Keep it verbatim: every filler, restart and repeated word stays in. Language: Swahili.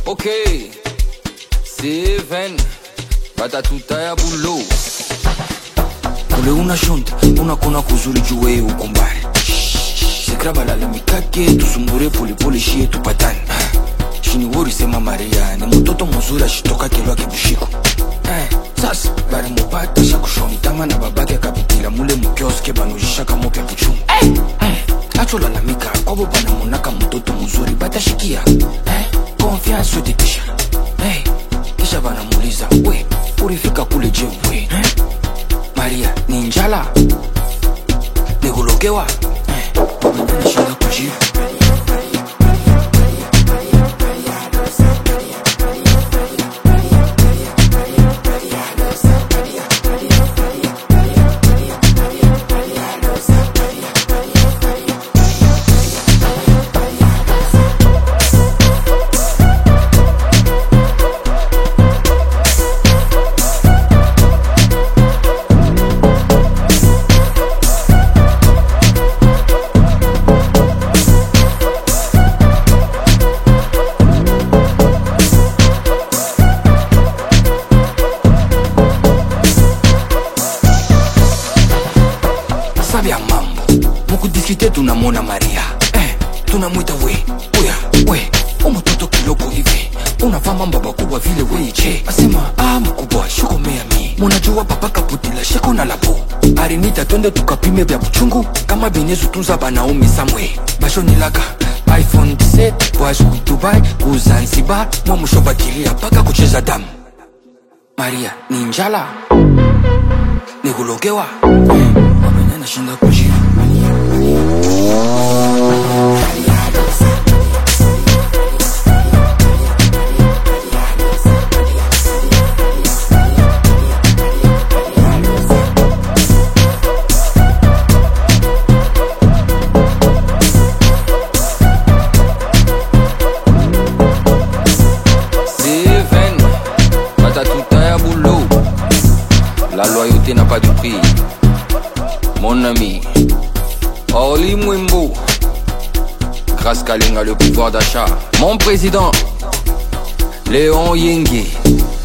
Ok, Seven, batatuta ya bulo. Ule una shonta, una kona kuzuri juwe ukumbari. Sikraba la lemikake, tusumbure pole pole shie tupatani. Shini wori sema Maria, ni mtoto mzuri ashitoka kelwa kibushiko. Sasa, bari mupata shakushoni tama na babake kapitila mule mukioske banujisha kamo pya puchungu. Acho lalamika, kwabo bana monaka mtoto mzuri batashikia. Confiance ou détisha. Hey, kisha bana muuliza, we, urifika kule je we? Maria, ni njala? Nikulogewa? Eh, wabenda nishinda kujibu. Sabia mambo, mukudiskite tunamona Maria. Eh, tunamuita we, oya, we, umutoto kiloko hivi. Unafaa mambo makubwa vile we che. Asema, ah mkubwa, shuko mea mi. Munajua papa kaputila, sheko na lapo. Arinita twende tukapime vya buchungu. Kama binezu tunza banaomi samwe. Basho nilaka, iPhone seventeen, boys ku Dubai, ku Zanzibar. Mwamusho bakiria, paka kucheza damu. Maria, ni njala? Nikulogewa? Wabenya nashinda kujibu. Seven, batatuta ya boulot. La loyauté n'a pas de prix. Mon ami, Oli Mwimbo, grâce Kalinga le pouvoir d'achat. Mon président, Léon Yengi.